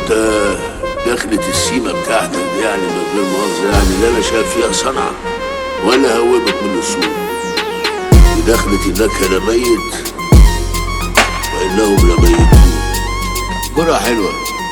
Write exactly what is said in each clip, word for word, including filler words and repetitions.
انت دخلة السيمة بتاعتك دي يعني من غير مؤاخذة يعني لا انا شايف فيها صنعة ولا هوبك من السوق. دي دخلة النكهة لميت وانهم لميتون. جرعة حلوة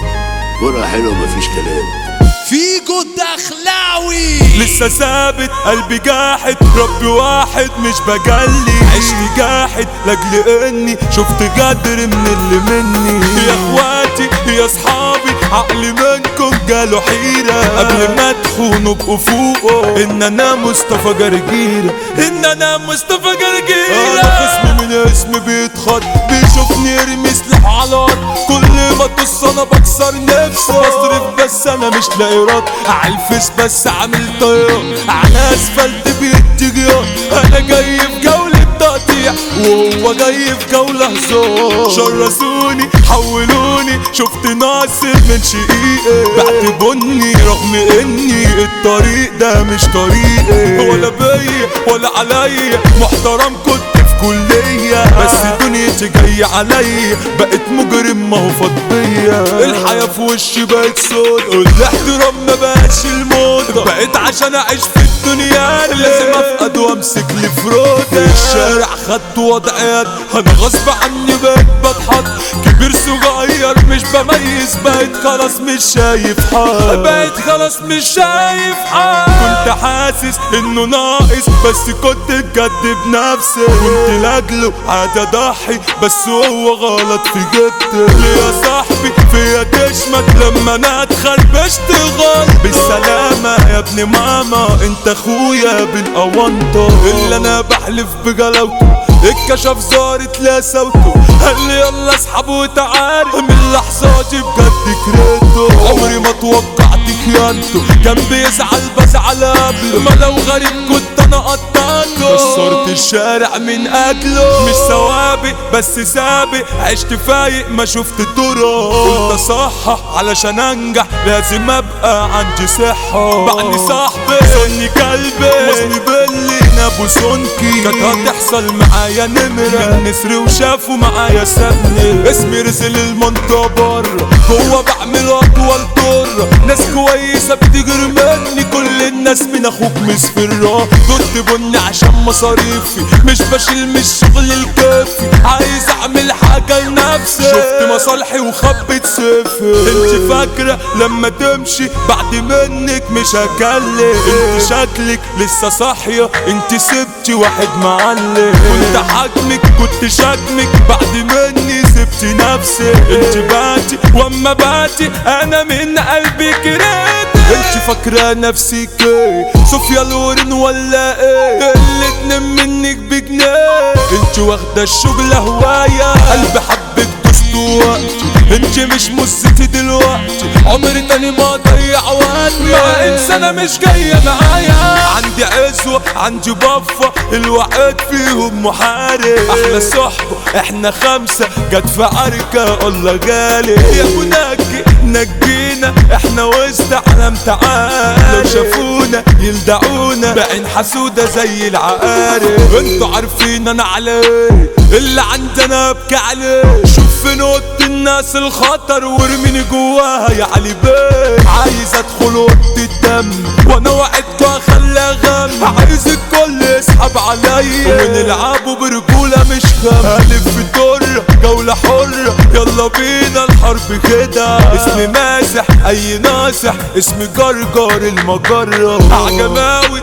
جرعة حلوة مفيش كلام. فيجو الدخلاوي لسه ثابت قلبي جاحد، ربي واحد مش بجلي، عشت جاحد لاجل اني شفت جدر من اللي مني. يا اخواتي يا اصحابي عقلي منكم جاله حيرة، قبل ما تخونوا بقوا فوقه ان انا مصطفى جرجيرة، ان انا مصطفى جرجيرة. انا خصمي من اسمي بيتخض، بيشوفني يرمي سلاح على الارض، كل ما تص انا بكسر نفسي، بصرف بس انا مش لاقي رد، عالفيس بس عامل طيار، على اسفلت بيتجيار. انا جاي في جولة تقطيع وهو جاي في جولة هزار، شرسوني حولوني شفت ناصر من شقيقي، بعت بني رغم اني الطريق ده مش طريقي، ولا بيا ولا عليا محترم كنت في كلية، بس دنيتي جاية عليا بقت مجرم ما هو فضية. الحياة في وشي بقت سود، الاحترام ما بقاش الموضة، بقيت عشان اعيش في الدنيا لازم افقد وامسك لي فرودة. الشارع خدت وضعيات انا غصب عني بقيت بضحك، كبير صغير مش بميز، بقيت خلاص مش شايف حال، بقيت خلاص مش شايف حال. كنت حاسس انه ناقص بس كنت بجد بنفسي، كنت لاجله عادي اضحي بس هو غلط في جبتي. ليه يا صاحبي فيا تشمت لما انا اتخربشت غلط؟ بالسلامة يا ابن ماما انت اخويا بالقوانطة، اللي انا بحلف بجلاوته اتكشف زارت لا صوته، قال لي يلا اسحب وتعالى من لحظاتي بجد كرهته. عمري ما توقعت خيانته، كان بيزعل بزعل قبله، ما لو غريب كنت انا قطعته، كسرت الشارع من اجله. مش سوابق بس سابق، عشت فايق ما شفت طرق، قلت اصحح علشان انجح لازم ابقى عندي صحة. بعدني صاحبي سني كلبي وزني بلي نابو سنكي، كانت هتحصل معايا نمرة النسر وشافوا معايا سابني، اسمي رزل المنطقة بره جوا بعمل اطول طرة، ناس كويسة بتجري مني كل الناس من اخوك مسفرة، كنت بني عشان مصاريفي مش بشيل من الشغل الكافي، عايز اعمل حاجة لنفسي، شفت مصالحي وخبت سيفي. انت فاكرة لما تمشي بعد منك مش هكلم، انت شكلك لسه صاحية، انت سبتي واحد معلم، كنت حاكمك كنت شاكمك بعد مني سبتي نفسي، انت باتي واما باتي انا من قلبي كرهت. انت فاكرة نفسك ايه صوفيا لورين ولا ايه؟ الاتنين منك بجنيه، انت واخدة الشغل هواية، قلبي حبك دوست وقتي، انت مش مزتي دلوقتي، عمري تاني ما اضيع وقتي مع انسانة مش جاية معايا. عندي عزوة عندي بفة الواحد فيهم محارب، احلى صحبة احنا خمسة جت في عركة الله غالي، يا ابو نجي نجينا احنا وسط عالم تعال، لو شافونا يلدعونا بعين حسودة زي العقارب. انتوا عارفين انا عليه اللي عندنا ابكي عليه، شوف في نوت الناس الخطر وارميني جواها يا علي بيه، عايز ادخل اوضة الدم وانا وعدكوا اخليها غم، عايز الكل يسحب عليا ونلعبوا برجولة مش خم، الف دور جولة حرة يلا بينا الحرب كده، اسمي ماسح اي ناصح اسمي جرجر المجرة، عجماوي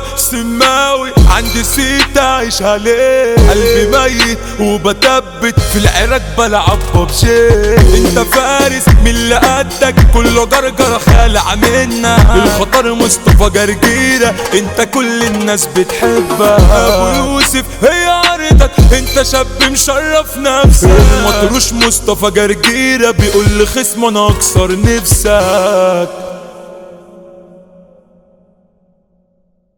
سماوي عندي سيت عايش عليه، قلبي ميت وبتبت في العراك بلعب ببجي، انت فارس من اللي قدك كله جرجر خالع منا، الخطر مصطفى جرجيرة انت كل الناس بتحبها، ابو يوسف هي عرضك انت شاب مشرف نفسك، المطروش مصطفى جرجيرة بيقول لخصمه انا اكسر نفسك.